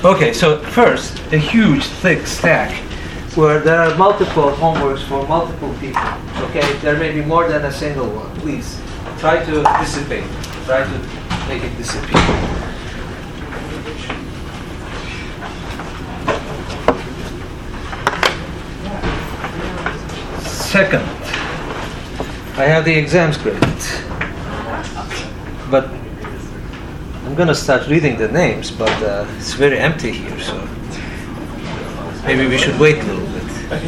Okay, so first, a huge, thick stack where there are multiple homeworks for multiple people. Okay, there may be more than a single one. Please try to dissipate. Try to make it disappear. Second, I have the exam script, but I'm going to start reading the names, but it's very empty here, so maybe we should wait a little bit.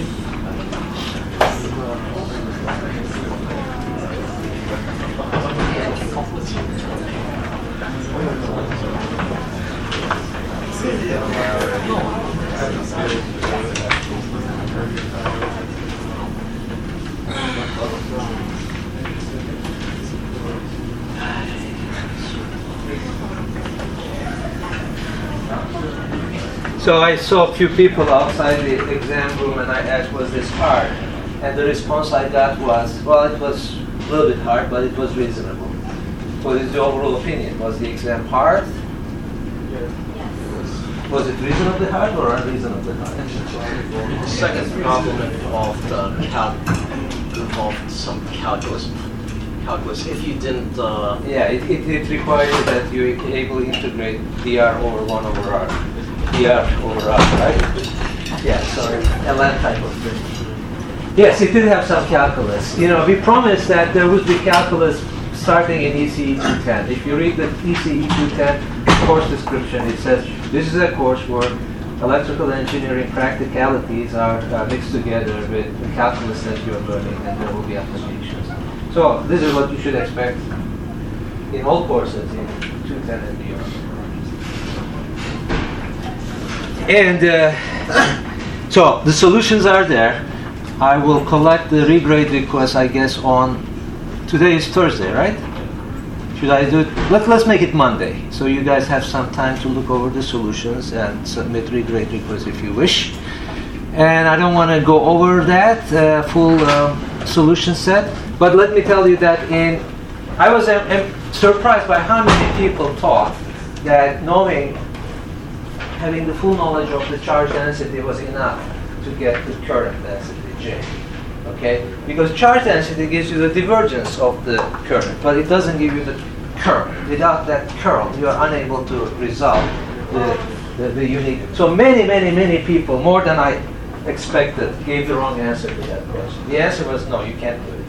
So I saw a few people outside the exam room and I asked, was this hard? And the response I got was, well, it was a little bit hard, but it was reasonable. What is the overall opinion? Was the exam hard? Yes. Was it reasonably hard or unreasonably hard? The second problem involved some calculus. If you didn't... Yeah, it required that you able to integrate dr over 1 over r. dr over r, right? Yeah, so ln type of thing. Yes, it did have some calculus. You know, we promised that there would be calculus starting in ECE 210. If you read the ECE 210 course description, it says this is a course where electrical engineering practicalities are mixed together with the calculus that you are learning, and there will be applications. So this is what you should expect in all courses in 210 and beyond. And so the solutions are there. I will collect the regrade request, I guess, on today is Thursday, right? Should I do it? Let's make it Monday, so you guys have some time to look over the solutions and submit regrade requests if you wish. And I don't want to go over that full solution set, but let me tell you that I was surprised by how many people thought that having the full knowledge of the charge density was enough to get the current density, J. Okay? Because charge density gives you the divergence of the current, but it doesn't give you the curl. Without that curl, you are unable to resolve the unique. So many people, more than I expected, gave the wrong answer to that question. The answer was no, you can't do it.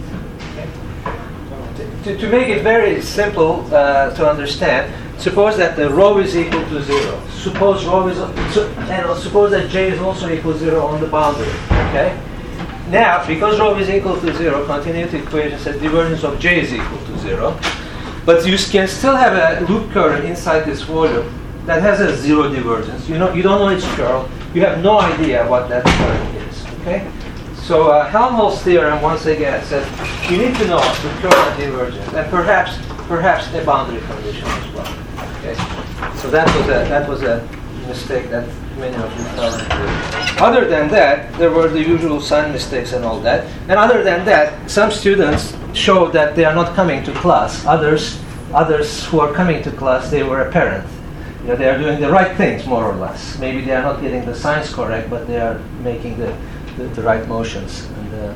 Okay? To make it very simple to understand, suppose that the rho is equal to 0. Suppose that J is also equal to 0 on the boundary. Okay? Now, because rho is equal to 0, continuity equation says divergence of J is equal to 0. But you can still have a loop current inside this volume that has a 0 divergence. You don't know its curl. You have no idea what that current is. Okay? So Helmholtz theorem once again says you need to know the current divergence and perhaps a boundary condition as well. Okay? So that was a mistake that many of you fell into. Other than that, there were the usual sign mistakes and all that. And other than that, some students showed that they are not coming to class. Others who are coming to class, they were apparent. You know, they are doing the right things, more or less. Maybe they are not getting the signs correct, but they are making the right motions. And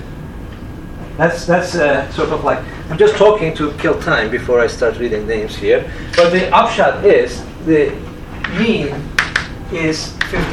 that's sort of like, I'm just talking to kill time before I start reading names here. But the upshot is the mean is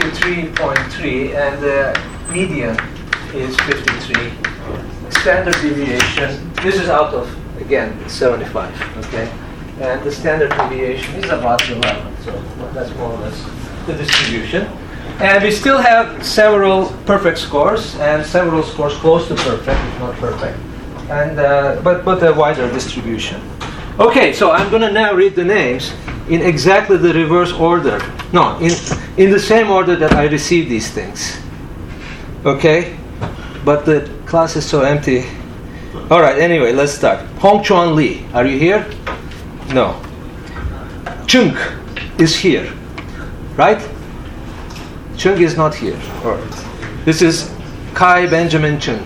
53.3 and the median is 53. Standard deviation, this is out of, again, 75, okay? And the standard deviation is about 11, so that's more or less the distribution. And we still have several perfect scores and several scores close to perfect, if not perfect, and but a wider distribution. Okay, so I'm going to now read the names in exactly the reverse order. No, in the same order that I received these things. Okay? But the class is so empty. All right, anyway, let's start. Hong Chuan Lee, are you here? No. Chung is here, right? Chung is not here. All right. This is Kai Benjamin Chung.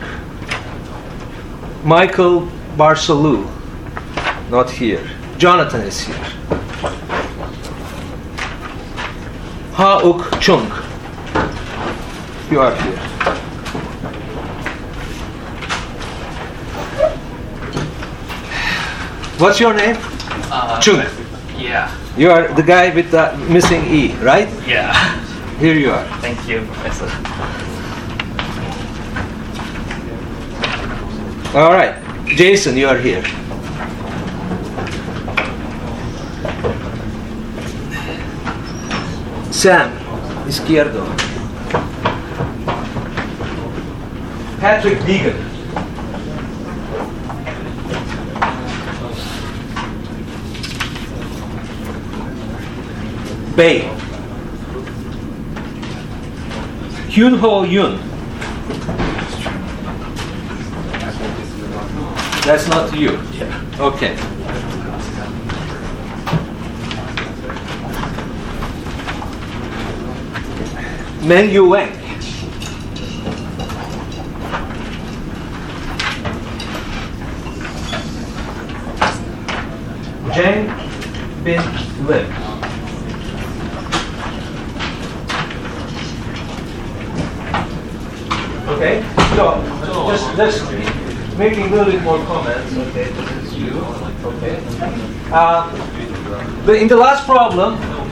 Michael Barsalou, not here. Jonathan is here. Ha-uk Chung. You are here. What's your name? Chung. Yeah. You are the guy with the missing E, right? Yeah. Here you are. Thank you, Professor. All right. Jason, you are here. Sam, izquierdo. Patrick Deegan. Bay. Hyun Ho Yoon. That's not you. Yeah. Okay. Men Yu Wang. Jang Bin Lim. Okay, so just making a little bit more comments. Okay, this is you. Okay. But in the last problem,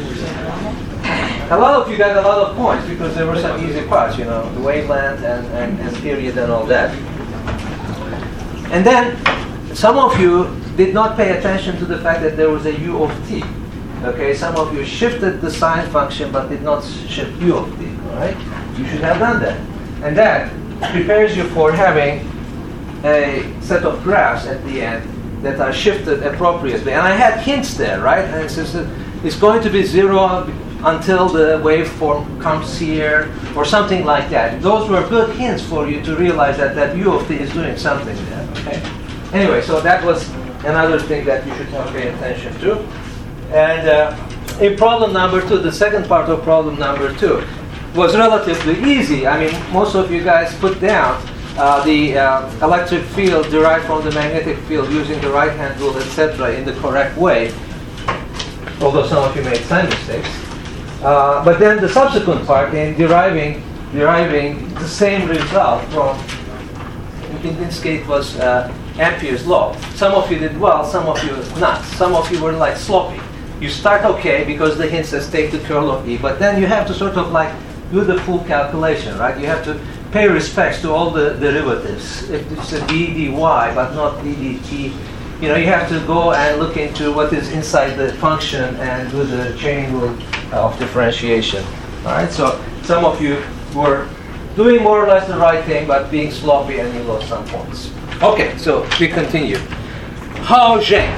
a lot of you got a lot of points because there were some easy parts, you know, the wavelength and period and all that. And then some of you did not pay attention to the fact that there was a u of t. Okay, some of you shifted the sine function but did not shift u of t. All right, you should have done that. And that prepares you for having a set of graphs at the end that are shifted appropriately. And I had hints there, right? And it says that it's going to be 0 until the waveform comes here, or something like that. Those were good hints for you to realize that that u of t is doing something there, okay? Anyway, so that was another thing that you should pay attention to. And in problem number 2, the second part of problem number 2, was relatively easy. I mean, most of you guys put down the electric field derived from the magnetic field using the right-hand rule, etc., in the correct way, although some of you made sign mistakes. But then the subsequent part in deriving the same result from, in this case, was Ampere's law. Some of you did well, some of you not. Some of you were like sloppy. You start okay because the hint says take the curl of E, but then you have to sort of like do the full calculation, right? You have to pay respects to all the derivatives. If it's a d dy, but not d dt, you know, you have to go and look into what is inside the function and do the chain rule of differentiation. All right, so some of you were doing more or less the right thing, but being sloppy and you lost some points. Okay, so we continue. Hao Zheng.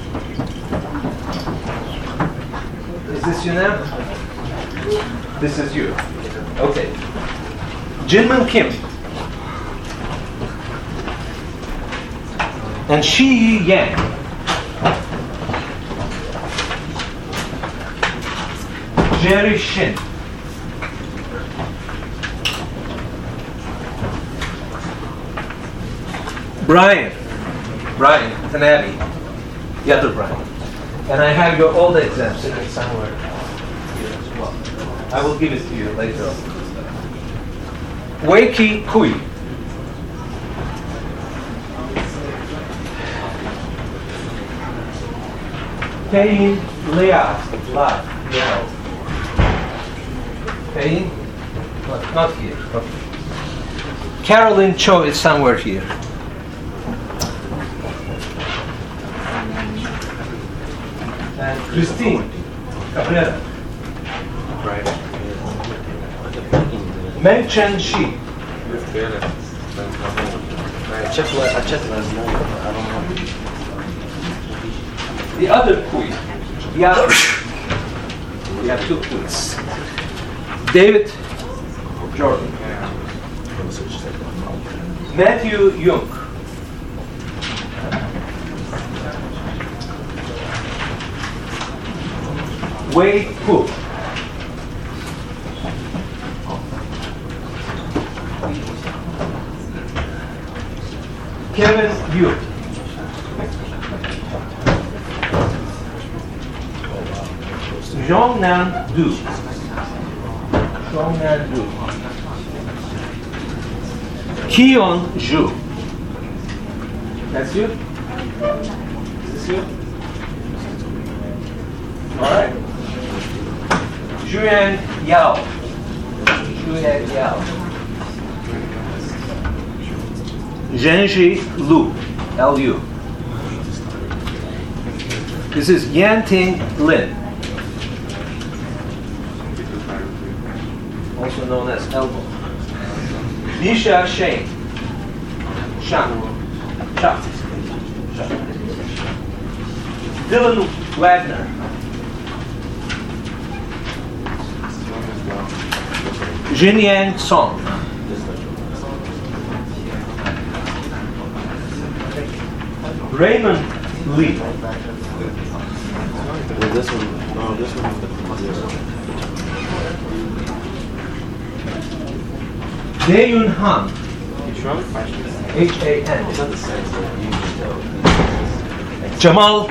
Is this you now? This is you. Okay. Jinmin Kim. And Shi Yi Yang. Jerry Shin. Brian Tanabe. The other Brian. And I have your old exam sitting somewhere here as well. I will give it to you later on. Wei Ki Kui. Pei Liao. Pei? Not here. Okay. Carolyn Cho is somewhere here. And Christine Cabrera. Right. Meng Chen Shi. I checked last night. I don't know. The other Kui. Yeah. We have two Kuis. David Jordan. Matthew Young. Wei Hu. Kevin Yu. Zhongnan Du. Kyongnan-ju. Kion-ju. That's you? Is this you? Alright. Juan-yao. Juan-yao. Zhenji-lu. L-U. This is Yanting-lin. Also known as elbow. Nisha Shane. Shan. Sha. Sha. Dylan Wagner. Jinyang Song. Raymond Lee. Well, this one, no, this one has the Dae-Yun Han. You shrunk? H-A-N. It's not the same, but you just know. Jamal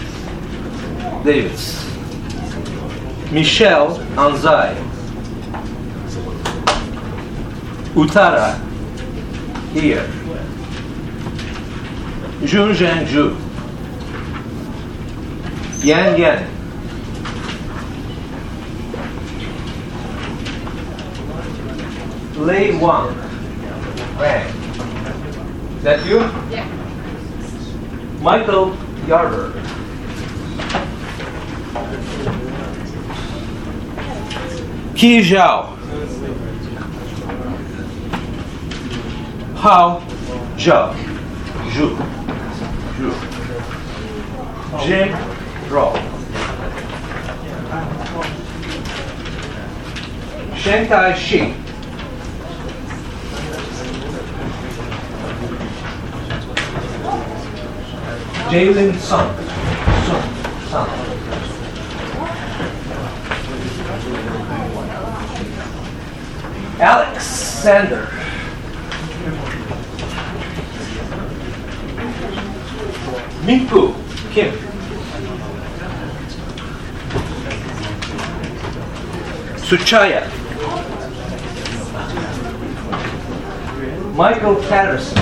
Davis. Michelle Anzai. Utara here. Jun Zhangju. Yan Yan. Lei Wang. Wang. Is that you? Yeah. Michael Yarber. Qi Zhao. Hao Zhao. Zhu. Zhu. Jin Rao. Shantai Shi. Jalen Sun. Sun. Alexander. Minku Kim. Suchaya. Michael Patterson.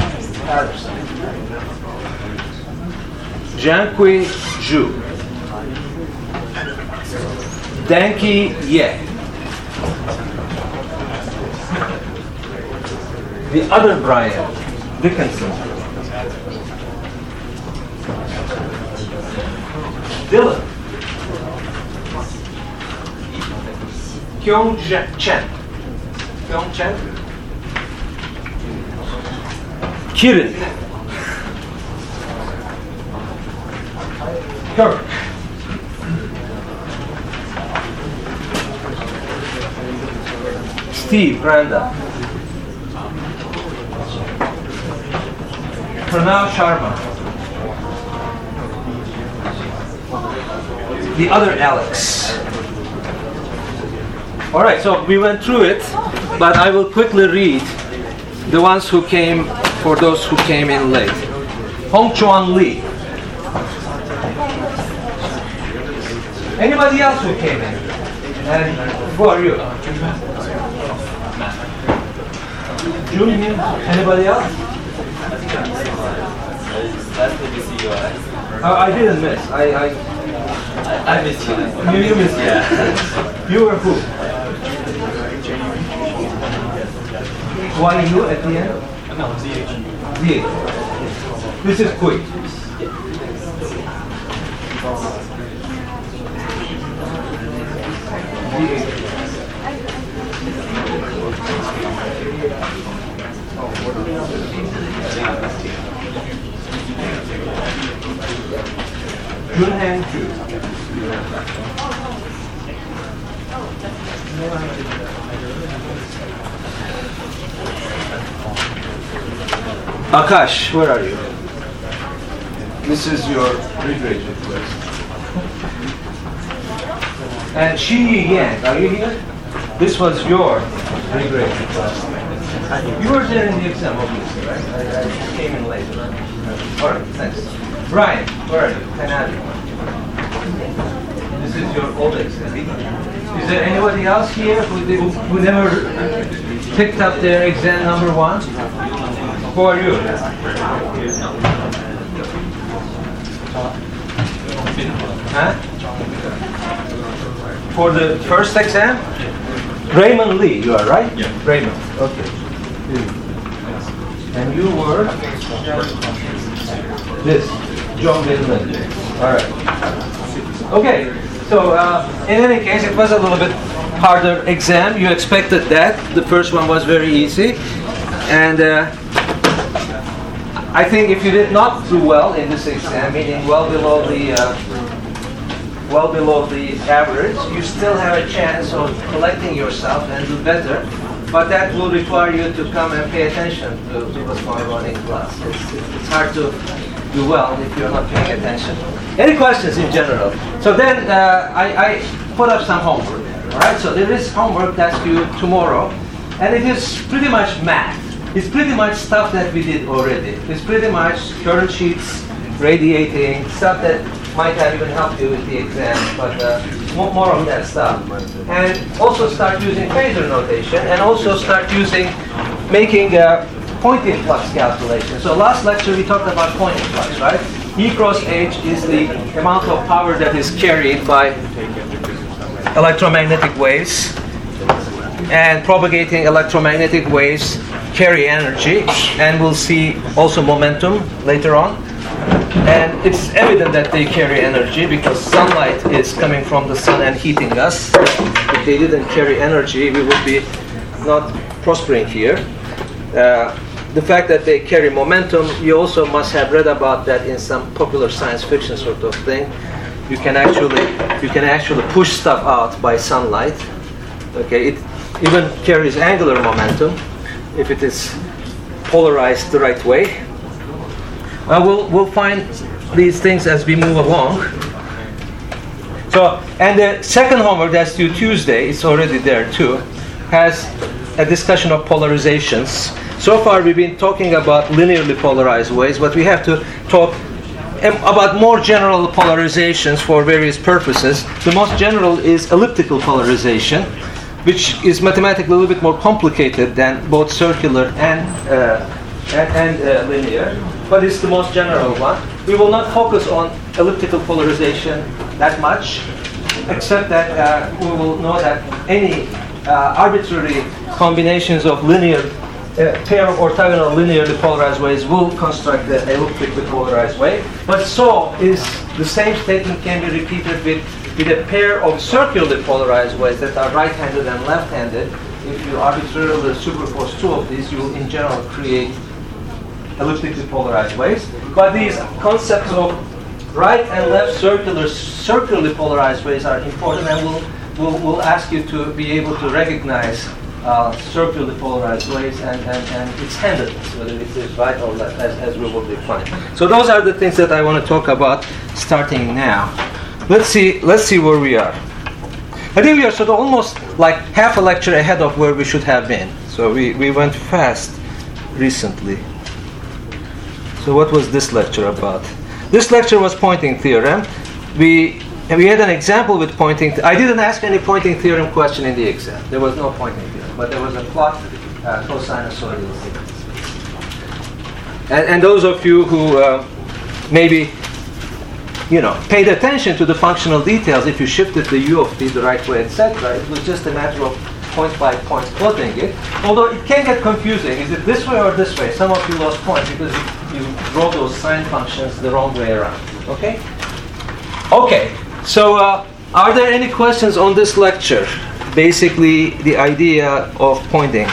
Jiankui Zhu. Danki Ye. The other Brian Dickinson. Dylan. Kyung Chen. Kirin. Kirk. Steve Randa. Pranav Sharma. The other Alex. All right, so we went through it, but I will quickly read the ones who came, for those who came in late. Hong Chuan Lee. Anybody else who came in? And who are you? June, anybody else? That's good to see you. I didn't miss. I missed you. You missed. Yeah. You were who? Why you at the end? No, ZH. ZH. This is quick. Junhan Ju. Akash, where are you? This is your pre-graduate course. And Shi Yang, are you here? This was your pre-graduate class. You were there in the exam, obviously, right? I came in late. All right, thanks. Brian, where are you? Canada. This is your old exam. Is there anybody else here who never picked up their exam number 1? Who are you? Huh? For the first exam? Raymond Lee, you are right? Yeah. Raymond, okay. And you were? This, John Goodman. All right. Okay, so in any case, it was a little bit harder exam. You expected that. The first one was very easy. And I think if you did not do well in this exam, meaning well below the average, you still have a chance of collecting yourself and do better. But that will require you to come and pay attention to what's going on in class. It's hard to do well if you're not paying attention. Any questions in general? So then I put up some homework. All right. So there is homework that's due tomorrow, and it is pretty much math. It's pretty much stuff that we did already. It's pretty much current sheets, radiating, stuff that might have even helped you with the exam, but more of that stuff. And also start using phasor notation, and also start making Poynting flux calculation. So last lecture we talked about Poynting flux, right? E cross H is the amount of power that is carried by electromagnetic waves, and propagating electromagnetic waves carry energy, and we'll see also momentum later on. And it's evident that they carry energy because sunlight is coming from the sun and heating us. If they didn't carry energy, we would be not prospering here. The fact that they carry momentum, you also must have read about that in some popular science fiction sort of thing. You can actually push stuff out by sunlight. Okay, it even carries angular momentum if it is polarized the right way. We'll find these things as we move along. So, and the second homework that's due Tuesday, it's already there too, has a discussion of polarizations. So far we've been talking about linearly polarized waves, but we have to talk about more general polarizations for various purposes. The most general is elliptical polarization, which is mathematically a little bit more complicated than both circular and linear, but it's the most general one. We will not focus on elliptical polarization that much, except that we will know that any arbitrary combinations of pair of orthogonal linearly polarized waves will construct the elliptically polarized wave. But so is the same statement can be repeated with a pair of circularly polarized waves that are right-handed and left-handed. If you arbitrarily superpose two of these, you will in general create elliptically polarized waves. But these concepts of right and left circularly polarized waves are important, and we'll ask you to be able to recognize circularly polarized waves and its handedness, whether it is right or left, as we will define. So those are the things that I want to talk about starting now. Let's see where we are. I think we are sort of almost like half a lecture ahead of where we should have been. So we went fast recently. So what was this lecture about? This lecture was Poynting theorem. We had an example with Poynting. I didn't ask any Poynting theorem question in the exam. There was no Poynting theorem, but there was a plot cosinusoidal sequence. And those of you who maybe paid attention to the functional details, if you shifted the u of t the right way, etc., it was just a matter of point by point plotting it. Although it can get confusing. Is it this way or this way? Some of you lost points because you draw those sine functions the wrong way around. Okay? Okay. So are there any questions on this lecture? Basically, the idea of Poynting.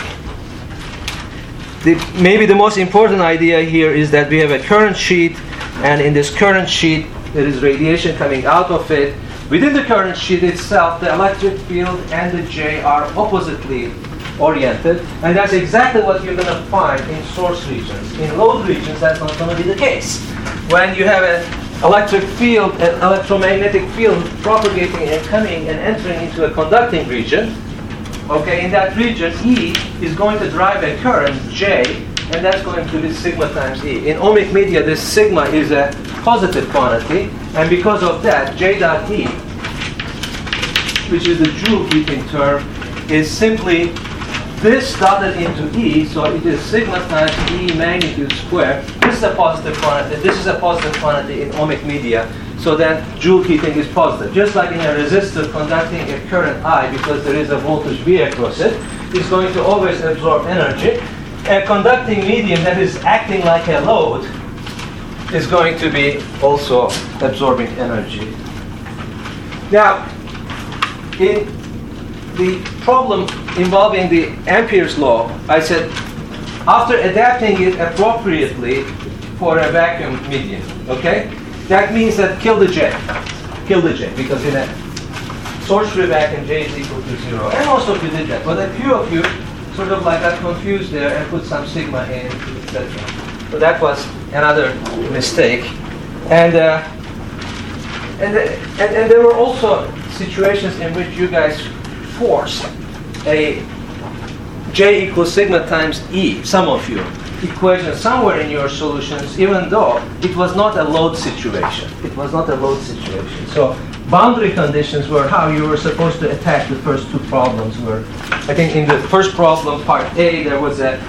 Maybe the most important idea here is that we have a current sheet, and in this current sheet, there is radiation coming out of it. Within the current sheet itself, the electric field and the J are oppositely oriented, and that's exactly what you're going to find in source regions. In load regions, that's not going to be the case. When you have an electric field, an electromagnetic field propagating and coming and entering into a conducting region, okay, in that region, E is going to drive a current, J, and that's going to be sigma times E. In ohmic media, this sigma is a positive quantity, and because of that, J dot E which is the Joule heating term, is simply this dotted into E, so it is sigma times E magnitude squared. This is a positive quantity, this is a positive quantity in ohmic media, so then Joule heating is positive. Just like in a resistor conducting a current I, because there is a voltage V across it, is going to always absorb energy. A conducting medium that is acting like a load is going to be also absorbing energy. Now, in the problem involving the Ampere's law, I said, after adapting it appropriately for a vacuum medium, okay? That means that kill the J, because in a source-free vacuum, J is equal to 0. And most of you did that, but a few of you sort of like got confused there and put some sigma in, etc. So that was another mistake. And there were also situations in which you guys forced a J equals sigma times E, some of you, equation somewhere in your solutions, even though it was not a load situation. It was not a load situation. So boundary conditions were how you were supposed to attack the first two problems. Were, I think in the first problem, part A, there was a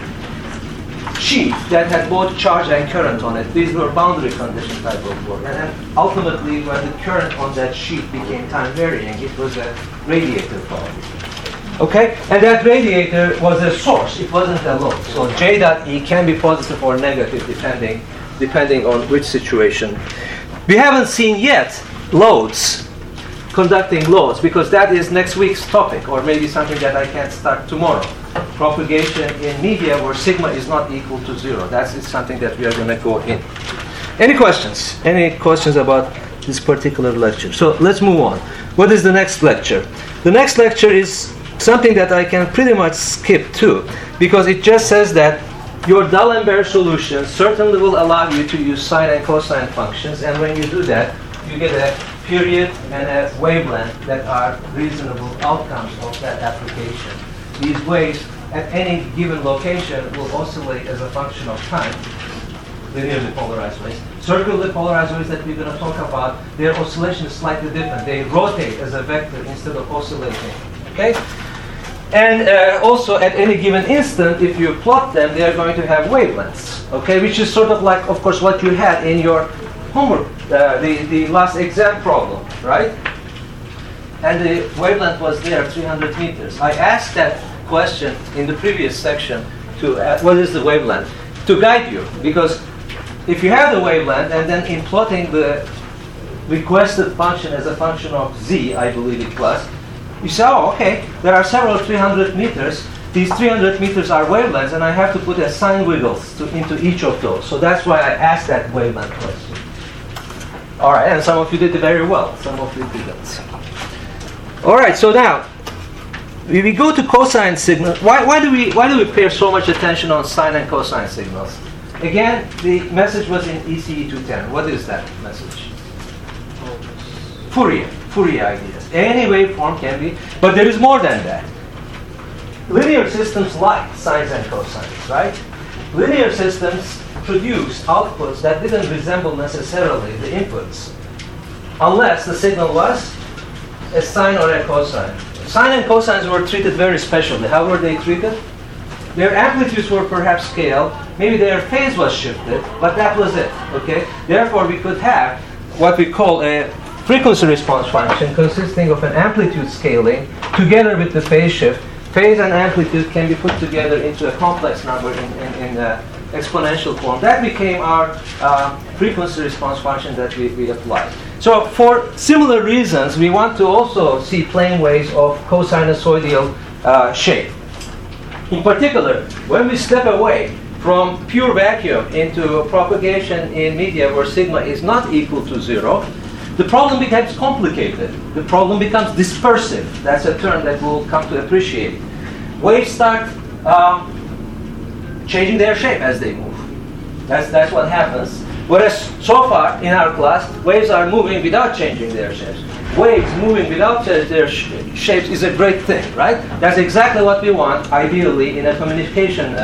sheet that had both charge and current on it. These were boundary condition type of work. And then ultimately, when the current on that sheet became time varying, it was a radiator problem. Okay? And that radiator was a source. It wasn't a load. So J dot E can be positive or negative depending on which situation. We haven't seen yet loads, conducting loads, because that is next week's topic, or maybe something that I can start tomorrow. Propagation in media where sigma is not equal to 0. That's something that we are going to go in. Any questions? Any questions about this particular lecture? So let's move on. What is the next lecture? The next lecture is something that I can pretty much skip too, because it just says that your D'Alembert solution certainly will allow you to use sine and cosine functions, and when you do that, you get a period and a wavelength that are reasonable outcomes of that application. These waves at any given location will oscillate as a function of time, linearly polarized waves. Circularly polarized waves that we're going to talk about, their oscillation is slightly different. They rotate as a vector instead of oscillating. Okay? And also at any given instant, if you plot them, they are going to have wavelengths. Okay? Which is sort of like, of course, what you had in your homework, the last exam problem, right? And the wavelength was there, 300 meters. I asked that question in the previous section to what is the wavelength, to guide you, because if you have the wavelength and then in plotting the requested function as a function of z, I believe it was, you say, oh, okay, there are several 300 meters. These 300 meters are wavelengths, and I have to put a sine wiggles into each of those. So that's why I asked that wavelength question. All right, and some of you did it very well. Some of you didn't. All right, so now we go to cosine signals. Why do we pay so much attention on sine and cosine signals? Again, the message was in ECE 210. What is that message? Fourier ideas. Any waveform can be, but there is more than that. Linear systems like sines and cosines, right? Linear systems produce outputs that didn't resemble necessarily the inputs, unless the signal was a sine or a cosine. Sine and cosines were treated very specially. How were they treated? Their amplitudes were perhaps scaled. Maybe their phase was shifted, but that was it. Okay. Therefore, we could have what we call a frequency response function consisting of an amplitude scaling together with the phase shift. Phase and amplitude can be put together into a complex number in exponential form. That became our frequency response function that we applied. So for similar reasons, we want to also see plane waves of cosinusoidal shape. In particular, when we step away from pure vacuum into propagation in media where sigma is not equal to 0, the problem becomes complicated. The problem becomes dispersive. That's a term that we'll come to appreciate. Waves start changing their shape as they move. That's what happens. Whereas so far in our class, waves are moving without changing their shapes. Waves moving without their shapes is a great thing, right? That's exactly what we want, ideally, in a communication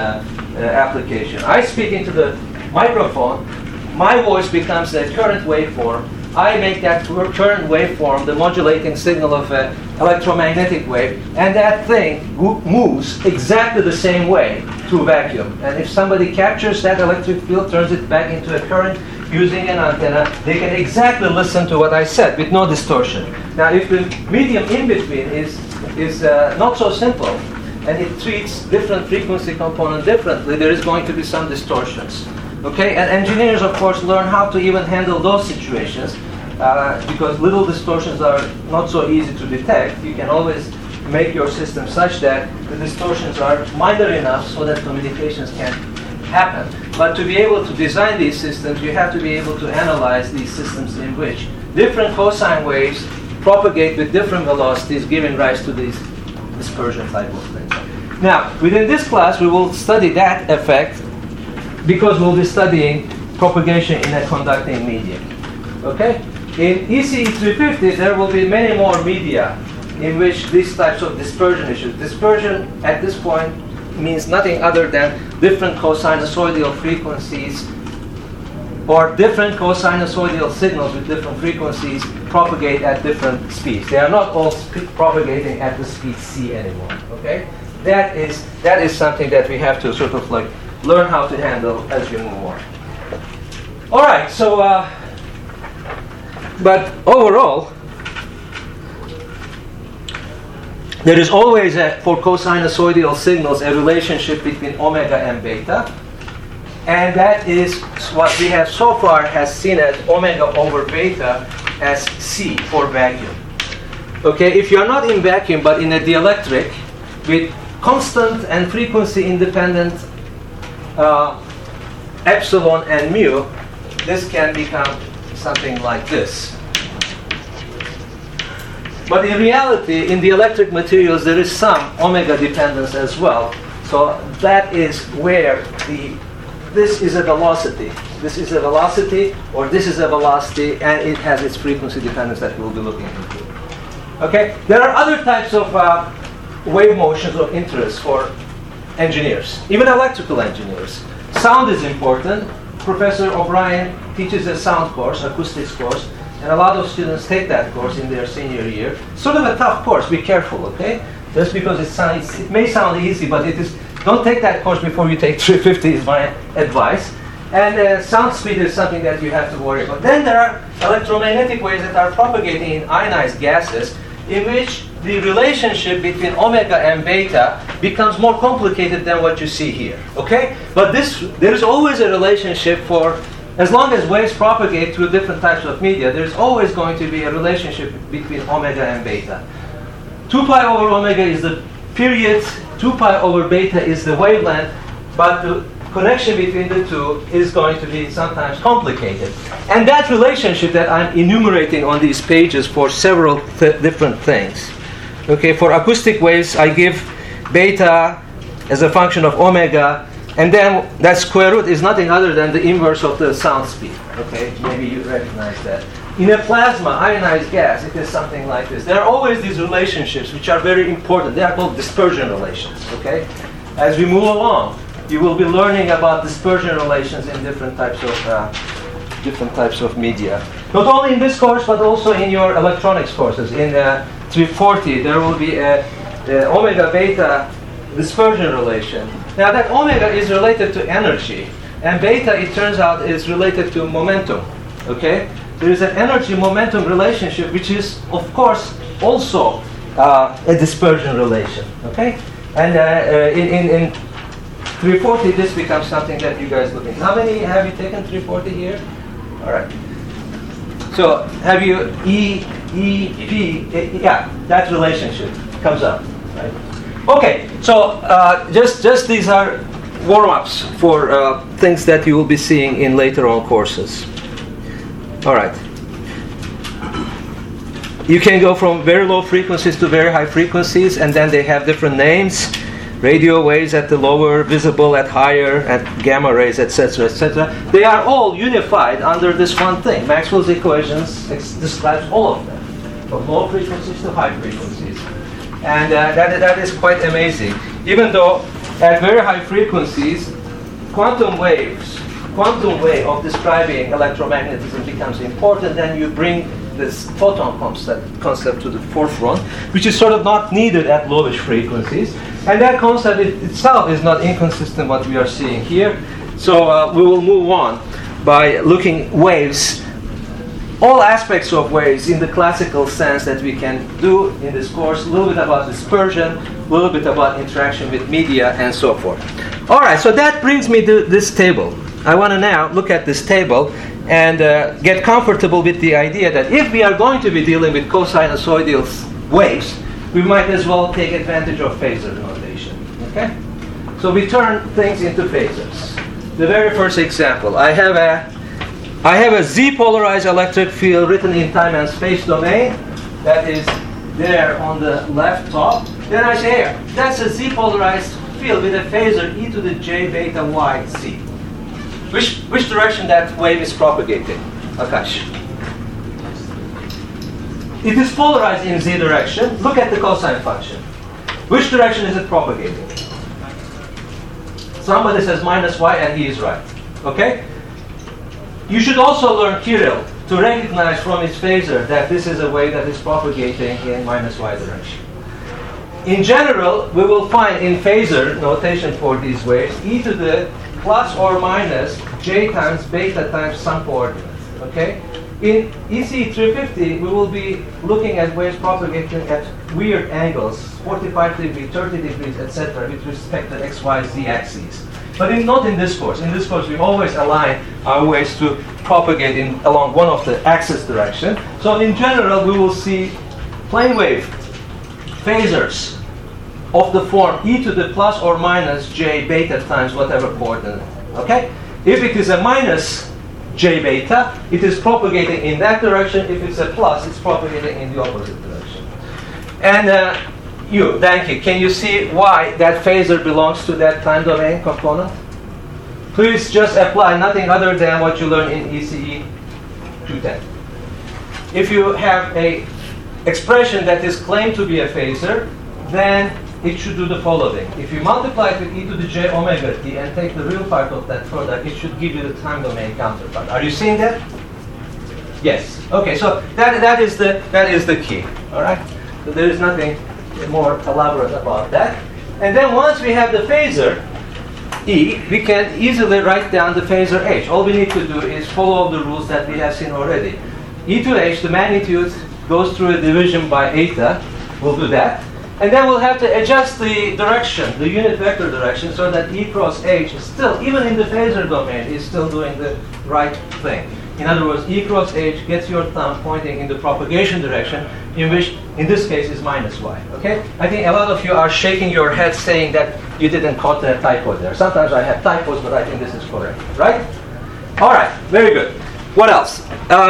application. I speak into the microphone. My voice becomes a current waveform I make that current waveform the modulating signal of an electromagnetic wave, and that thing moves exactly the same way through vacuum. And if somebody captures that electric field, turns it back into a current using an antenna, they can exactly listen to what I said with no distortion. Now, if the medium in between is not so simple, and it treats different frequency components differently, there is going to be some distortions. Okay, and engineers, of course, learn how to even handle those situations because little distortions are not so easy to detect. You can always make your system such that the distortions are minor enough so that communications can happen. But to be able to design these systems, you have to be able to analyze these systems in which different cosine waves propagate with different velocities, giving rise to these dispersion type of things. Now, within this class, we will study that effect because we'll be studying propagation in a conducting medium. Okay? In ECE 350, there will be many more media in which these types of dispersion issues. Dispersion at this point means nothing other than different cosinusoidal frequencies or different cosinusoidal signals with different frequencies propagate at different speeds. They are not all propagating at the speed c anymore. Okay? That is something that we have to sort of like learn how to handle as we move on. All right, so, but overall, there is always, for cosinusoidal signals, a relationship between omega and beta. And that is what we have so far has seen as omega over beta as C for vacuum. Okay, if you're not in vacuum but in a dielectric with constant and frequency independent epsilon and mu, this can become something like this. But in reality, in the electric materials, there is some omega dependence as well. So that is where this is a velocity. This is a velocity, or this is a velocity, and it has its frequency dependence that we'll be looking into. Okay? There are other types of wave motions of interest for engineers, even electrical engineers. Sound is important. Professor O'Brien teaches a sound course, acoustics course, and a lot of students take that course in their senior year. Sort of a tough course, be careful, okay? Just because it may sound easy, but it is, don't take that course before you take 350 is my advice. And sound speed is something that you have to worry about. Then there are electromagnetic waves that are propagating in ionized gases, in which the relationship between omega and beta becomes more complicated than what you see here, okay? But there is always a relationship for, as long as waves propagate through different types of media, there's always going to be a relationship between omega and beta. 2 pi over omega is the period, 2 pi over beta is the wavelength, but the connection between the two is going to be sometimes complicated. And that relationship that I'm enumerating on these pages for several different things. Okay, for acoustic waves, I give beta as a function of omega, and then that square root is nothing other than the inverse of the sound speed. Okay, maybe you recognize that. In a plasma, ionized gas, it is something like this. There are always these relationships which are very important. They are called dispersion relations. Okay, as we move along, you will be learning about dispersion relations in different types of media. Not only in this course, but also in your electronics courses. In 340, there will be a omega beta dispersion relation. Now that omega is related to energy, and beta, it turns out, is related to momentum. Okay, there is an energy-momentum relationship, which is, of course, also a dispersion relation. Okay, and in 340, this becomes something that you guys look at. How many have you taken 340 here? All right. So have you yeah, that relationship comes up, right? Okay, so just these are warm-ups for things that you will be seeing in later on courses. All right. You can go from very low frequencies to very high frequencies, and then they have different names. Radio waves at the lower, visible at higher, at gamma rays, etc., etc. They are all unified under this one thing. Maxwell's equations describes all of them, from low frequencies to high frequencies. And that is quite amazing. Even though at very high frequencies, quantum waves quantum way of describing electromagnetism becomes important, then you bring this photon concept to the forefront, which is sort of not needed at lowish frequencies. And that concept itself is not inconsistent with what we are seeing here. So we will move on by looking waves, all aspects of waves in the classical sense that we can do in this course, a little bit about dispersion, a little bit about interaction with media, and so forth. All right, so that brings me to this table. I want to now look at this table and get comfortable with the idea that if we are going to be dealing with cosinusoidal waves, we might as well take advantage of phasor notation. Okay? So we turn things into phasors. The very first example, I have a Z-polarized electric field written in time and space domain that is there on the left top. Then I say, here, that's a Z-polarized field with a phasor e to the j beta y z. Which direction that wave is propagating, Akash? It is polarized in z direction. Look at the cosine function. Which direction is it propagating? Somebody says minus y, and he is right. Okay? You should also learn Kirill to recognize from its phasor that this is a wave that is propagating in minus y direction. In general, we will find in phasor notation for these waves e to the plus or minus j times beta times some coordinate. Okay? In EC 350, we will be looking at waves propagating at weird angles, 45 degrees, 30 degrees, etc., with respect to x, y, z axes. But not in this course. In this course, we always align our waves to propagate along one of the axis direction. So in general, we will see plane wave phasors of the form e to the plus or minus j beta times whatever coordinate. Okay? If it is a minus j beta, it is propagating in that direction. If it's a plus, it's propagating in the opposite direction. And Danke, can you see why that phasor belongs to that time domain component? Please just apply nothing other than what you learned in ECE 210. If you have a expression that is claimed to be a phasor, then it should do the following. If you multiply it with e to the j omega t and take the real part of that product, it should give you the time domain counterpart. Are you seeing that? Yes. Okay, so that is the key. All right? So there is nothing more elaborate about that. And then once we have the phasor E, we can easily write down the phasor H. All we need to do is follow the rules that we have seen already. E to H, the magnitude goes through a division by eta. We'll do that. And then we'll have to adjust the direction, the unit vector direction, so that E cross H is still, even in the phasor domain, is still doing the right thing. In other words, E cross H gets your thumb pointing in the propagation direction, in which, in this case, is minus y. Okay? I think a lot of you are shaking your head saying that you didn't caught a typo there. Sometimes I have typos, but I think this is correct. Right? All right. Very good. What else?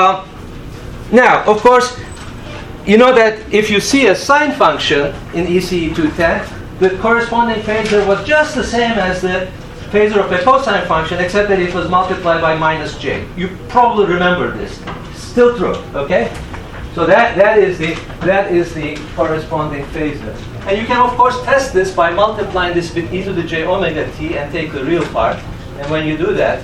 Now, of course, you know that if you see a sine function in ECE 210, the corresponding phasor was just the same as the phasor of a cosine function, except that it was multiplied by minus j. You probably remember this. Still true, okay? So that is the corresponding phasor. And you can of course test this by multiplying this with e to the j omega t and take the real part. And when you do that,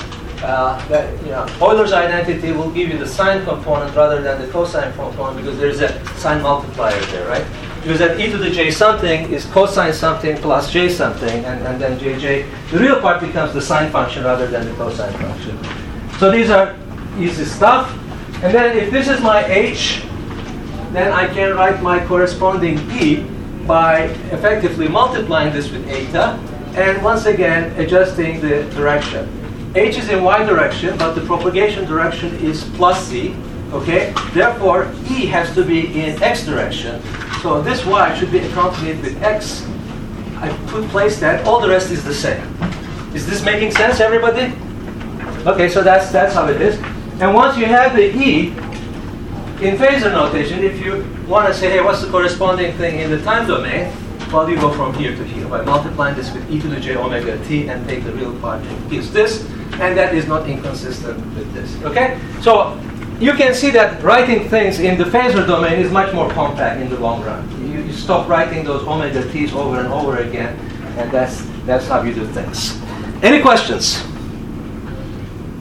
Euler's identity will give you the sine component rather than the cosine component, because there's a sine multiplier there, right? Because that e to the j something is cosine something plus j something, and then jj. The real part becomes the sine function rather than the cosine function. So these are easy stuff. And then if this is my h, then I can write my corresponding e by effectively multiplying this with eta, and once again adjusting the direction. H is in y direction, but the propagation direction is plus z. Okay? Therefore, E has to be in x direction. So this y should be accompanied with x. I place that. All the rest is the same. Is this making sense, everybody? Okay, so that's how it is. And once you have the E in phasor notation, if you want to say, hey, what's the corresponding thing in the time domain? Well, you go from here to here by multiplying this with e to the j omega t and take the real part. It gives this, and that is not inconsistent with this. Okay? So you can see that writing things in the phasor domain is much more compact in the long run. You stop writing those omega t's over and over again, and that's how you do things. Any questions?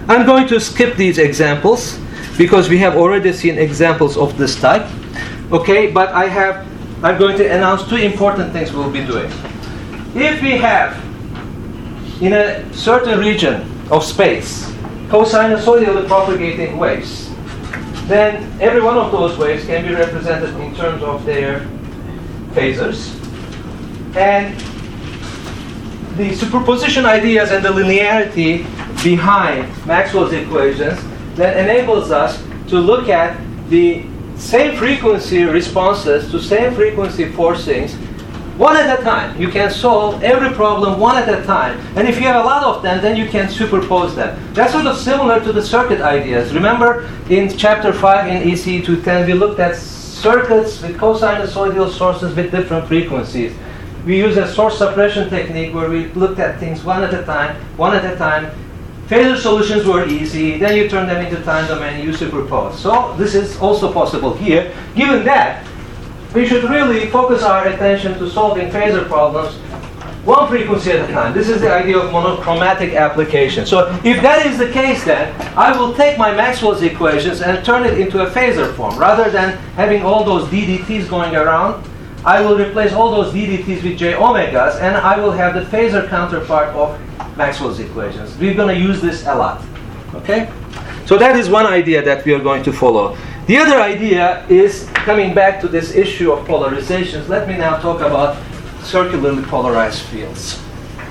I'm going to skip these examples because we have already seen examples of this type. Okay, but I'm going to announce two important things we'll be doing. If we have in a certain region of space cosinusoidally propagating waves, then every one of those waves can be represented in terms of their phasors. And the superposition ideas and the linearity behind Maxwell's equations that enables us to look at the same frequency responses to same frequency forcings one at a time. You can solve every problem one at a time. And if you have a lot of them, then you can superpose them. That's sort of similar to the circuit ideas. Remember in chapter 5 in ECE 210, we looked at circuits with cosinusoidal sources with different frequencies. We used a source suppression technique where we looked at things one at a time. Phasor solutions were easy. Then you turn them into time domain, you superpose. So this is also possible here. Given that, we should really focus our attention to solving phasor problems one frequency at a time. This is the idea of monochromatic application. So if that is the case, then I will take my Maxwell's equations and turn it into a phasor form. Rather than having all those ddt's going around, I will replace all those ddt's with j omegas, and I will have the phasor counterpart of Maxwell's equations. We're going to use this a lot. Okay? So that is one idea that we are going to follow. The other idea is coming back to this issue of polarizations. Let me now talk about circularly polarized fields.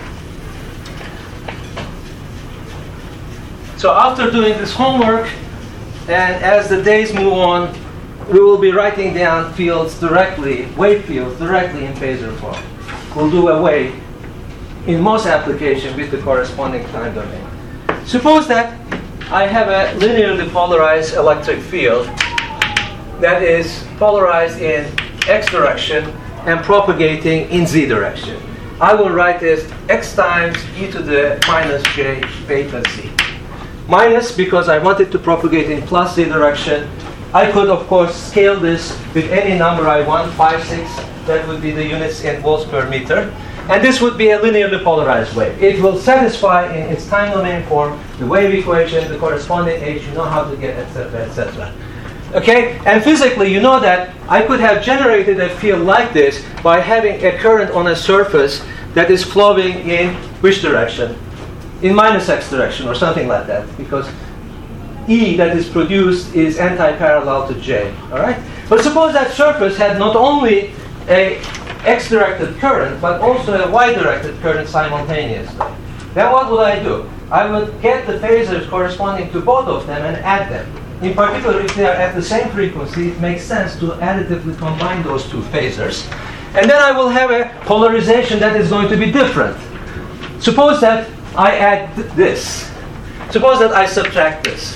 So after doing this homework, and as the days move on, we will be writing down fields directly, wave fields directly in phasor form. We'll do a wave in most applications with the corresponding time domain. Suppose that I have a linearly polarized electric field that is polarized in x direction and propagating in z direction. I will write this x times e to the minus j beta z. Minus because I want it to propagate in plus z direction. I could, of course, scale this with any number I want, 5, 6. That would be the units in volts per meter. And this would be a linearly polarized wave. It will satisfy in its time domain form the wave equation, the corresponding h, you know how to get, etc., etc. Okay? And physically, you know that I could have generated a field like this by having a current on a surface that is flowing in which direction? In minus x direction or something like that, because E that is produced is anti-parallel to J. All right? But suppose that surface had not only a x-directed current, but also a y-directed current simultaneously. Then what would I do? I would get the phasors corresponding to both of them and add them. In particular, if they are at the same frequency, it makes sense to additively combine those two phasors. And then I will have a polarization that is going to be different. Suppose that I add this. Suppose that I subtract this.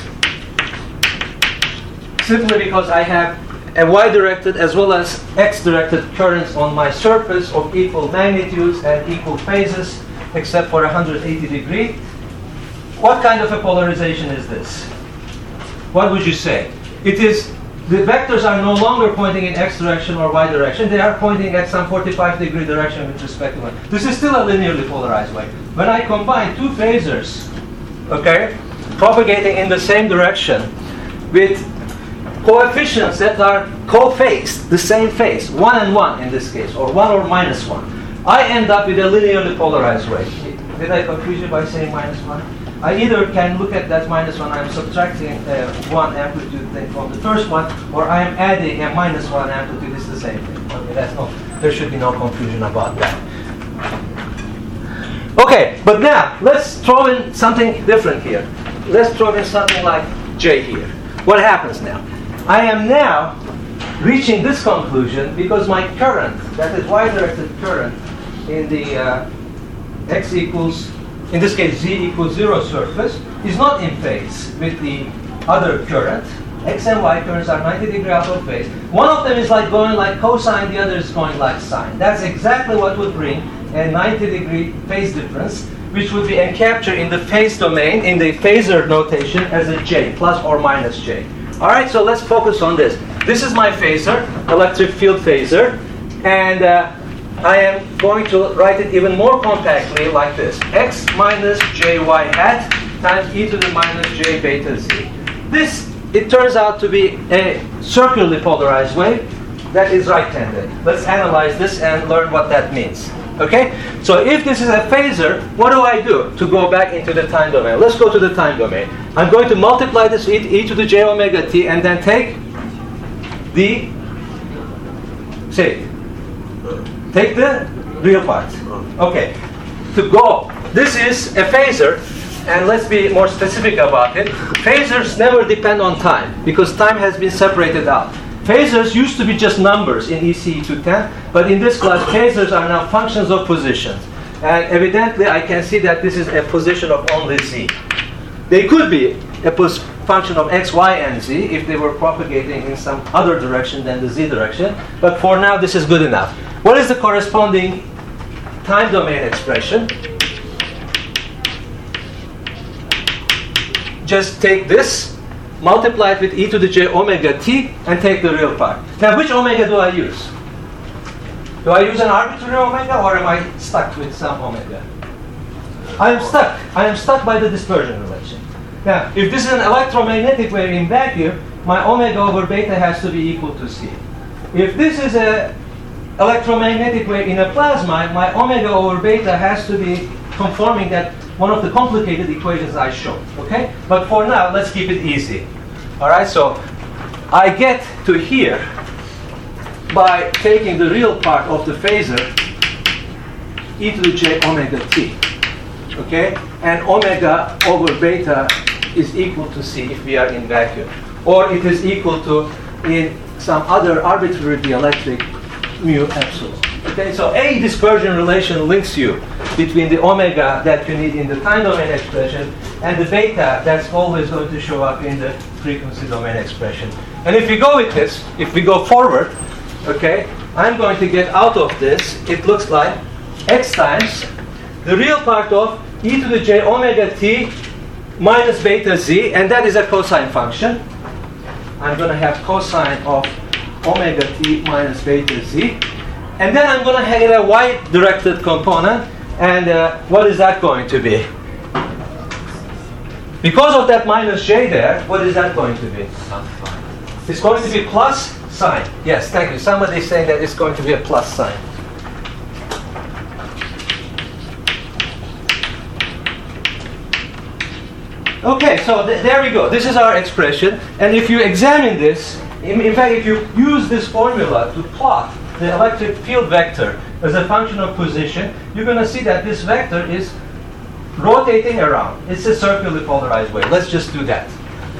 Simply because I have a y-directed as well as x-directed currents on my surface of equal magnitudes and equal phases, except for 180 degree. What kind of a polarization is this? What would you say? It is, the vectors are no longer pointing in x direction or y direction. They are pointing at some 45 degree direction with respect to one. This is still a linearly polarized wave. When I combine two phasors, okay, propagating in the same direction with coefficients that are co-phased, the same phase, 1 and 1 in this case, or 1 or minus 1, I end up with a linearly polarized wave. Did I confuse you by saying minus 1? I either can look at that minus 1, I'm subtracting 1 amplitude thing from the first one, or I am adding a minus 1 amplitude, it's the same thing. Okay, there should be no confusion about that. Okay, but now, let's throw in something different here. Let's throw in something like J here. What happens now? I am now reaching this conclusion because my current, that is y-directed current, in the x equals, in this case z equals 0 surface, is not in phase with the other current. X and y currents are 90 degree out of phase. One of them is like going like cosine, the other is going like sine. That's exactly what would bring a 90 degree phase difference, which would be encaptured in the phase domain, in the phasor notation, as a j, plus or minus j. All right, so let's focus on this. This is my phasor, electric field phasor, and I am going to write it even more compactly like this. X minus jy hat times e to the minus j beta z. This, it turns out to be a circularly polarized wave that is right-handed. Let's analyze this and learn what that means. Okay? So if this is a phasor, what do I do to go back into the time domain? Let's go to the time domain. I'm going to multiply this e to the j omega t and then take the, take the real part. Okay. To go, this is a phasor, and let's be more specific about it. Phasors never depend on time because time has been separated out. Phasors used to be just numbers in ECE 210, but in this class, phasors are now functions of positions. And evidently, I can see that this is a position of only z. They could be a function of x, y, and z if they were propagating in some other direction than the z direction. But for now, this is good enough. What is the corresponding time domain expression? Just take this, multiply it with e to the j omega t, and take the real part. Now, which omega do I use? Do I use an arbitrary omega, or am I stuck with some omega? I am stuck. I am stuck by the dispersion relation. Now, if this is an electromagnetic wave in vacuum, my omega over beta has to be equal to c. If this is an electromagnetic wave in a plasma, my omega over beta has to be conforming that one of the complicated equations I showed. Okay? But for now, let's keep it easy. All right? So I get to here by taking the real part of the phasor, e to the j omega t. Okay? And omega over beta is equal to c if we are in vacuum. Or it is equal to, in some other arbitrary dielectric, mu epsilon. Okay, so a dispersion relation links you between the omega that you need in the time domain expression and the beta that's always going to show up in the frequency domain expression. And if we go with this, if we go forward, okay, I'm going to get out of this, it looks like x times the real part of e to the j omega t minus beta z, and that is a cosine function. I'm going to have cosine of omega t minus beta z. And then I'm going to have a y-directed component. And what is that going to be? Because of that minus j there, what is that going to be? It's going to be plus sine. Yes, thank you. Somebody is saying that it's going to be a plus sign. Okay, so there we go. This is our expression. And if you examine this, in fact, if you use this formula to plot the electric field vector as a function of position, you're going to see that this vector is rotating around. It's a circularly polarized wave. Let's just do that.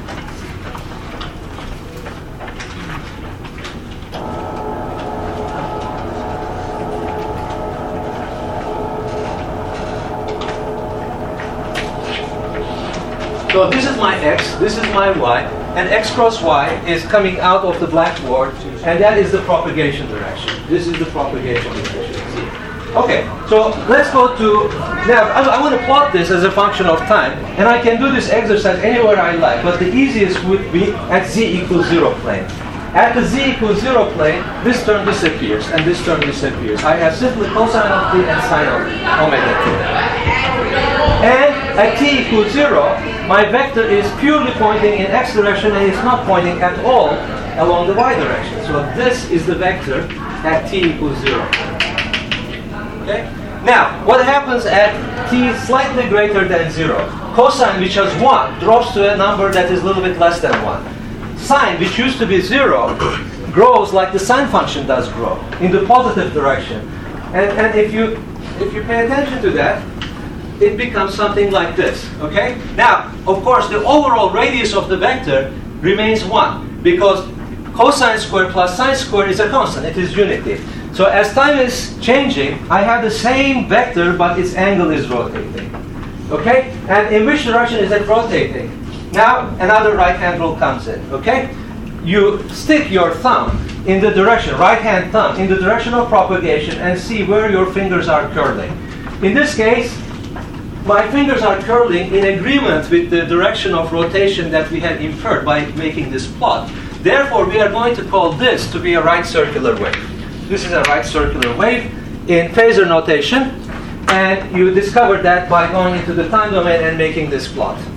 So this is my x, this is my y, and x cross y is coming out of the blackboard, and that is the propagation direction. This is the propagation direction. Okay, so let's go to, now I want to plot this as a function of time, and I can do this exercise anywhere I like, but the easiest would be at z equals 0 plane. At the z equals 0 plane, this term disappears, and this term disappears. I have simply cosine of t and sine of omega t. And at t equals 0, my vector is purely pointing in x direction and it's not pointing at all along the y direction. So this is the vector at t equals 0. Okay? Now, what happens at t slightly greater than 0? Cosine, which has 1, drops to a number that is a little bit less than 1. Sine, which used to be 0, grows like the sine function does grow, in the positive direction. And if you pay attention to that, it becomes something like this, okay? Now, of course, the overall radius of the vector remains 1, because cosine squared plus sine squared is a constant, it is unity. So as time is changing, I have the same vector, but its angle is rotating, okay? And in which direction is it rotating? Now, another right-hand rule comes in, okay? You stick your thumb in the direction, right-hand thumb, in the direction of propagation and see where your fingers are curling. In this case, my fingers are curling in agreement with the direction of rotation that we had inferred by making this plot. Therefore, we are going to call this to be a right circular wave. This is a right circular wave in phasor notation, and you discovered that by going into the time domain and making this plot.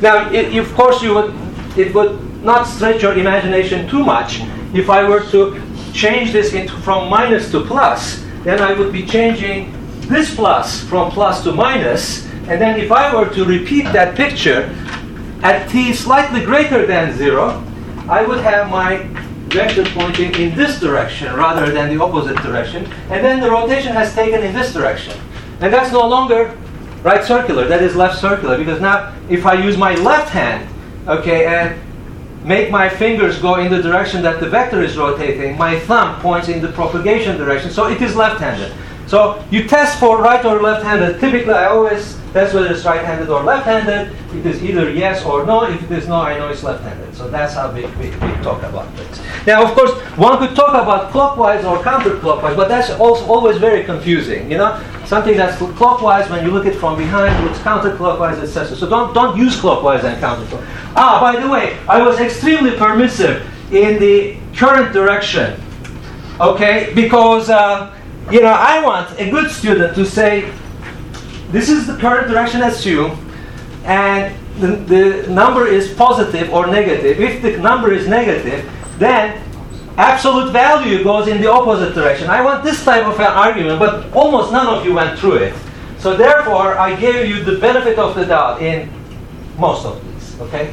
Now, of course, it would not stretch your imagination too much if I were to change this from minus to plus. Then I would be changing this plus from plus to minus. And then if I were to repeat that picture at t slightly greater than 0, I would have my vector pointing in this direction rather than the opposite direction. And then the rotation has taken in this direction. And that's no longer right circular, that is left circular. Because now if I use my left hand, okay, and make my fingers go in the direction that the vector is rotating, my thumb points in the propagation direction, so it is left-handed. So you test for right or left-handed. Typically, I always test whether it's right-handed or left-handed. It is either yes or no. If it is no, I know it's left-handed. So that's how we talk about things. Now, of course, one could talk about clockwise or counterclockwise, but that's also always very confusing. You know, something that's clockwise when you look it from behind looks counterclockwise, etc. So don't use clockwise and counterclockwise. Ah, by the way, I was extremely permissive in the current direction. Okay, because you know, I want a good student to say, this is the current direction assume, and the number is positive or negative. If the number is negative, then absolute value goes in the opposite direction. I want this type of an argument, but almost none of you went through it. So therefore, I gave you the benefit of the doubt in most of these, okay?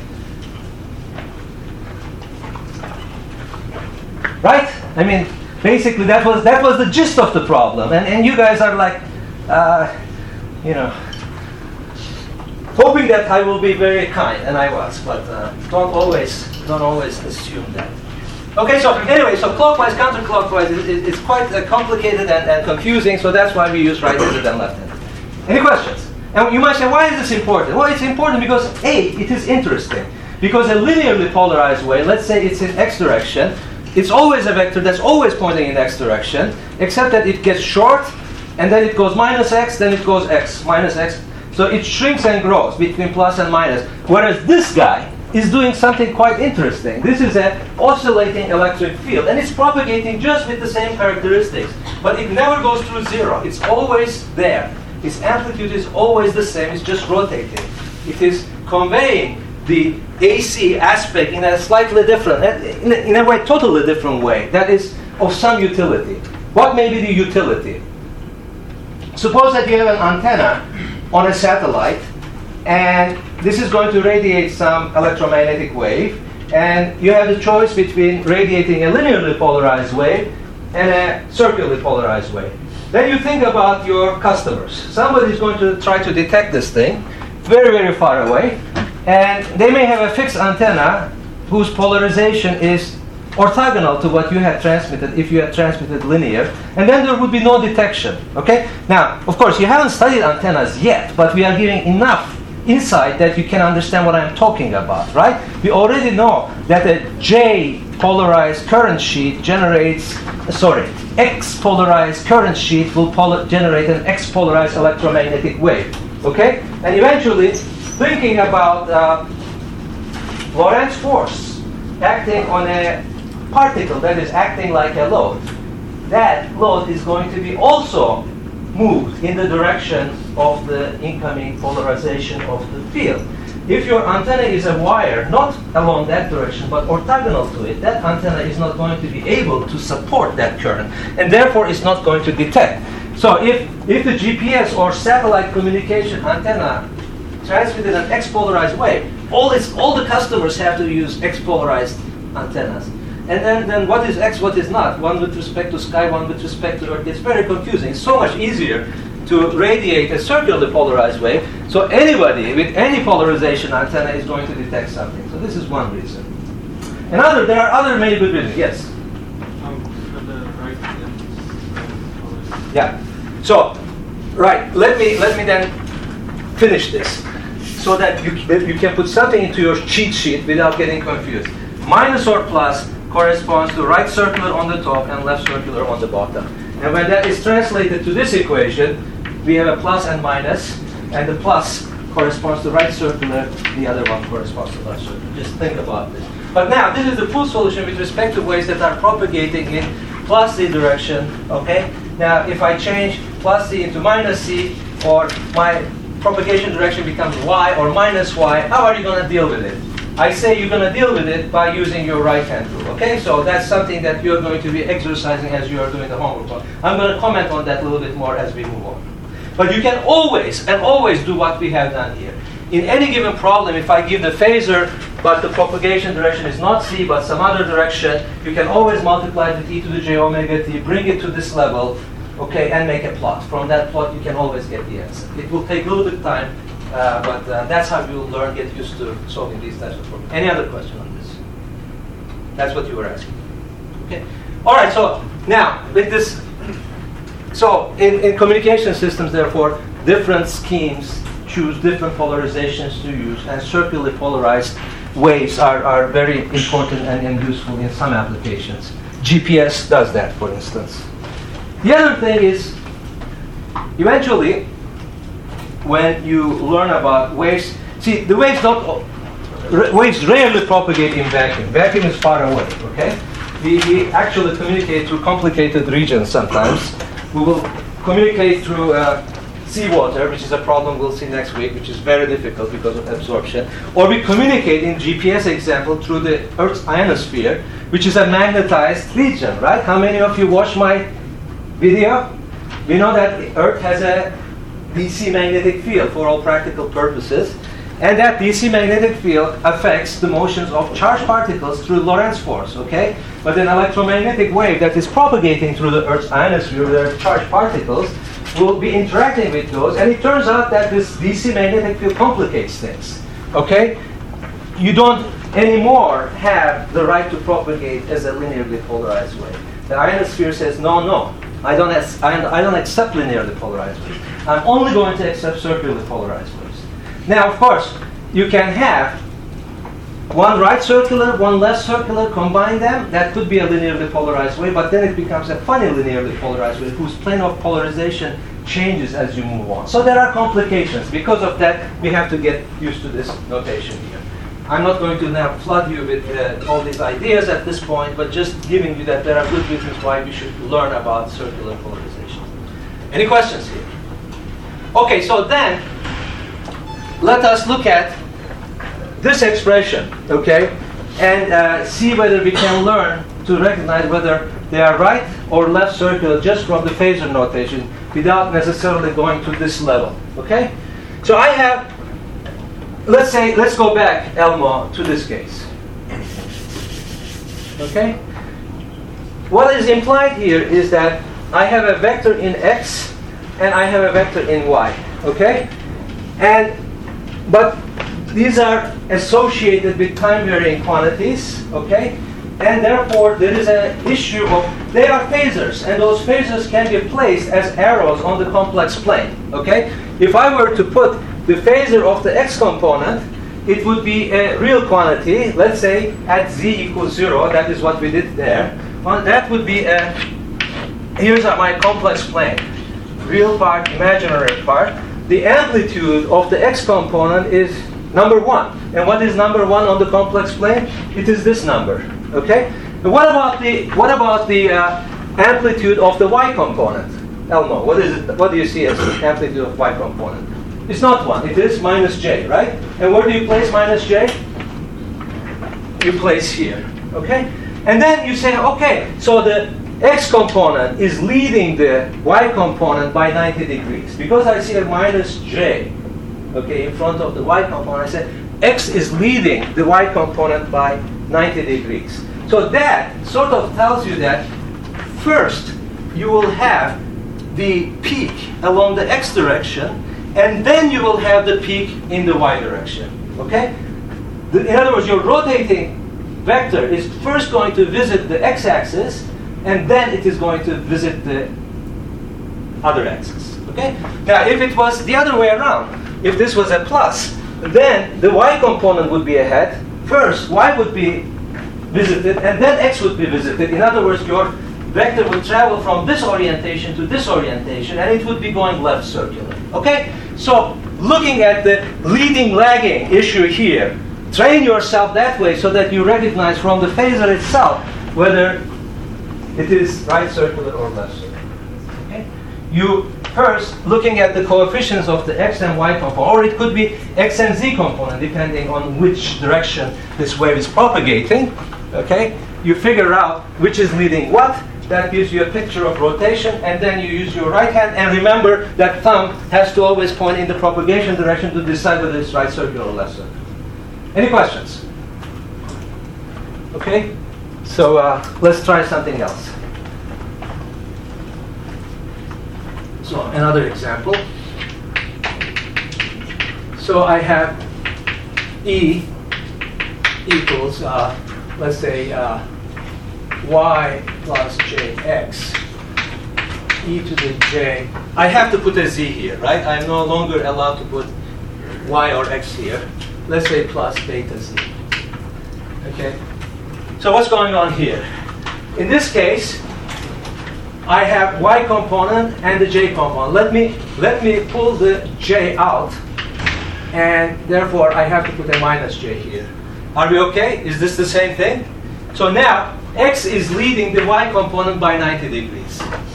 Right? I mean, basically, that was the gist of the problem, and you guys are like, you know, hoping that I will be very kind, and I was, but don't always assume that. Okay, so anyway, so clockwise, counterclockwise is quite complicated and confusing, so that's why we use right-handed and left-handed. Any questions? And you might say, why is this important? Well, it's important because A, it is interesting, because a linearly polarized way, let's say it's in x direction. It's always a vector that's always pointing in x direction, except that it gets short, and then it goes minus x, then it goes x, minus x. So it shrinks and grows between plus and minus. Whereas this guy is doing something quite interesting. This is an oscillating electric field, and it's propagating just with the same characteristics. But it never goes through 0. It's always there. Its amplitude is always the same. It's just rotating. It is conveying the AC aspect in a slightly different, in a way, totally different way. That is of some utility. What may be the utility? Suppose that you have an antenna on a satellite, and this is going to radiate some electromagnetic wave, and you have the choice between radiating a linearly polarized wave and a circularly polarized wave. Then you think about your customers. Somebody is going to try to detect this thing very, very far away, and they may have a fixed antenna whose polarization is orthogonal to what you had transmitted if you had transmitted linear, and then there would be no detection. Okay? Now, of course, you haven't studied antennas yet, but we are giving enough insight that you can understand what I'm talking about, right? We already know that a J polarized current sheet generates, X polarized current sheet will generate an X polarized electromagnetic wave. Okay? And eventually, thinking about Lorentz force acting on a particle that is acting like a load, that load is going to be also moved in the direction of the incoming polarization of the field. If your antenna is a wire, not along that direction, but orthogonal to it, that antenna is not going to be able to support that current, and therefore is not going to detect. So if the GPS or satellite communication antenna transmitted an X-polarized wave, all the customers have to use X-polarized antennas. And then what is X, what is not? One with respect to sky, one with respect to Earth. It's very confusing. It's so much easier to radiate a circularly polarized wave, so anybody with any polarization antenna is going to detect something. So this is one reason. There are other many good reasons. Yes? For the right Yeah. So, right, let me then finish this so that you can put something into your cheat sheet without getting confused. Minus or plus corresponds to right circular on the top and left circular on the bottom. And when that is translated to this equation, we have a plus and minus, and the plus corresponds to right circular, the other one corresponds to left circular. Just think about this. But now, this is the full solution with respect to waves that are propagating in plus Z direction, okay? Now, if I change plus Z into minus Z, or my propagation direction becomes y or minus y, how are you going to deal with it? I say you're going to deal with it by using your right-hand rule, okay? So that's something that you're going to be exercising as you are doing the homework. I'm going to comment on that a little bit more as we move on. But you can always do what we have done here. In any given problem, if I give the phasor, but the propagation direction is not c, but some other direction, you can always multiply the t to the j omega t, bring it to this level, okay, and make a plot. From that plot, you can always get the answer. It will take a little bit of time, but that's how you will learn, get used to solving these types of problems. Any other question on this? That's what you were asking. Okay. All right. So now with this, so in communication systems, therefore, different schemes choose different polarizations to use, and circularly polarized waves are very important and useful in some applications. GPS does that, for instance. The other thing is, eventually, when you learn about waves, see, the waves rarely propagate in vacuum. Vacuum is far away, okay? We actually communicate through complicated regions sometimes. We will communicate through seawater, which is a problem we'll see next week, which is very difficult because of absorption. Or we communicate, in GPS example, through the Earth's ionosphere, which is a magnetized region, right? How many of you watched my video? We know that the Earth has a DC magnetic field for all practical purposes, and that DC magnetic field affects the motions of charged particles through Lorentz force, okay? But an electromagnetic wave that is propagating through the Earth's ionosphere, there are charged particles, will be interacting with those, and it turns out that this DC magnetic field complicates things, okay? You don't anymore have the right to propagate as a linearly polarized wave. The ionosphere says, no, I don't accept linearly polarized waves. I'm only going to accept circularly polarized waves. Now, of course, you can have one right circular, one left circular, combine them. That could be a linearly polarized wave, but then it becomes a funny linearly polarized wave whose plane of polarization changes as you move on. So there are complications. Because of that, we have to get used to this notation here. I'm not going to now flood you with all these ideas at this point, but just giving you that there are good reasons why we should learn about circular polarization. Any questions here? Okay, so then let us look at this expression, okay, and see whether we can learn to recognize whether they are right or left circular just from the phasor notation without necessarily going to this level, okay? So I have, let's go back, Elmo, to this case, okay? What is implied here is that I have a vector in x and I have a vector in y, okay? But these are associated with time-varying quantities, okay? And therefore, there is an issue of, they are phasors, and those phasors can be placed as arrows on the complex plane, okay? If I were to put the phasor of the x component, it would be a real quantity, let's say at z equals 0, that is what we did there. Well, that would be a, here's my complex plane, real part, imaginary part. The amplitude of the x component is number 1. And what is number 1 on the complex plane? It is this number. Okay? And what about the amplitude of the y component? Elmo, what is it? What do you see as the amplitude of y component? It's not 1. It is minus j, right? And where do you place minus j? You place here. Okay? And then you say, okay, so the x component is leading the y component by 90 degrees. Because I see a minus j, okay, in front of the y component, I say x is leading the y component by 90 degrees. So that sort of tells you that first you will have the peak along the x direction, and then you will have the peak in the y direction. Okay? In other words, your rotating vector is first going to visit the x-axis, and then it is going to visit the other axis. Okay? Now, if it was the other way around, if this was a plus, then the y component would be ahead. First, y would be visited, and then x would be visited. In other words, your vector would travel from this orientation to this orientation, and it would be going left circular. Okay? So, looking at the leading-lagging issue here, train yourself that way so that you recognize from the phasor itself whether it is right circular or left circular. Okay? You first looking at the coefficients of the x and y component, or it could be x and z component, depending on which direction this wave is propagating. Okay, you figure out which is leading what. That gives you a picture of rotation, and then you use your right hand. And remember that thumb has to always point in the propagation direction to decide whether it's right circular or left circular. Any questions? Okay, so let's try something else. So another example. So I have E equals, let's say, y plus jx, e to the j. I have to put a z here, right? I'm no longer allowed to put y or x here. Let's say plus beta z. Okay? So what's going on here? In this case, I have y component and the j component. Let me pull the j out, and therefore I have to put a minus j here. Are we okay? Is this the same thing? So now x is leading the y component by 90 degrees.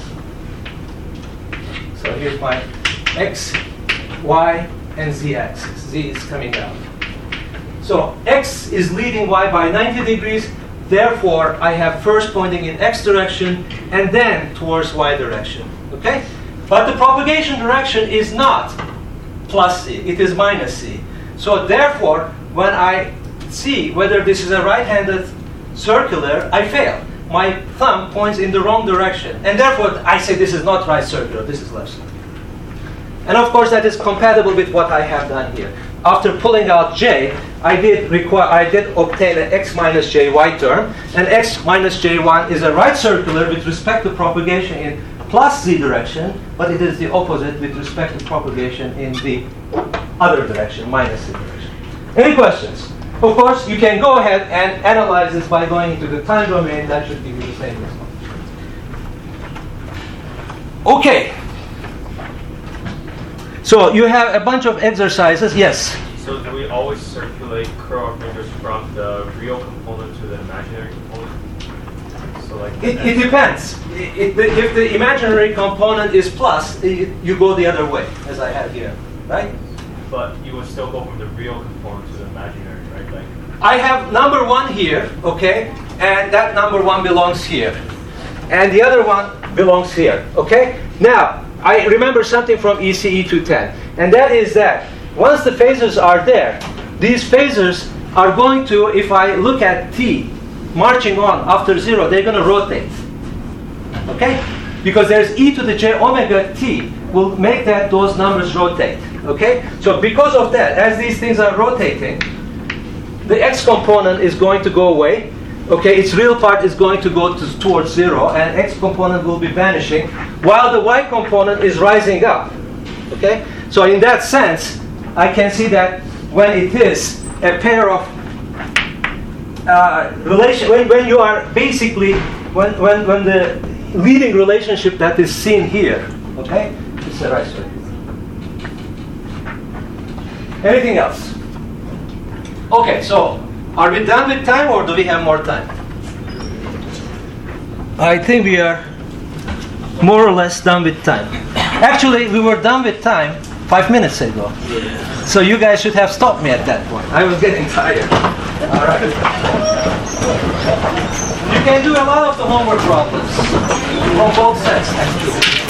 So here's my x, y, and z axis. Z is coming out. So x is leading y by 90 degrees. Therefore, I have first pointing in x direction and then towards y direction. Okay? But the propagation direction is not plus c. It is minus c. So therefore, when I see whether this is a right-handed circular, I fail. My thumb points in the wrong direction. And therefore, I say this is not right circular, this is left circular. And of course, that is compatible with what I have done here. After pulling out j, I did obtain an x minus jy term. And x minus j1 is a right circular with respect to propagation in plus z direction, but it is the opposite with respect to propagation in the other direction, minus z direction. Any questions? Of course, you can go ahead and analyze this by going into the time domain. That should give you the same result. Okay. So you have a bunch of exercises. Yes? So do we always circulate curl our fingers from the real component to the imaginary component? So like it depends. If the imaginary component is plus, you go the other way, as I have here, right? But you would still go from the real component to the imaginary, right? Like I have number 1 here, okay? And that number 1 belongs here. And the other one belongs here, okay? Now, I remember something from ECE 210. And that is that once the phasors are there, these phasors are going to, if I look at t marching on after 0, they're going to rotate. Okay? Because there's e to the j omega t will make those numbers rotate. Okay? So because of that, as these things are rotating, the x component is going to go away. Okay, its real part is going to go towards 0, and x component will be vanishing, while the y component is rising up. Okay? So in that sense, I can see that when it is a pair of when you are basically, when the leading relationship that is seen here, okay, it's a right circle. Anything else? Okay, so are we done with time, or do we have more time? I think we are more or less done with time. Actually, we were done with time 5 minutes ago. So you guys should have stopped me at that point. I was getting tired. All right. You can do a lot of the homework problems on both sets, actually.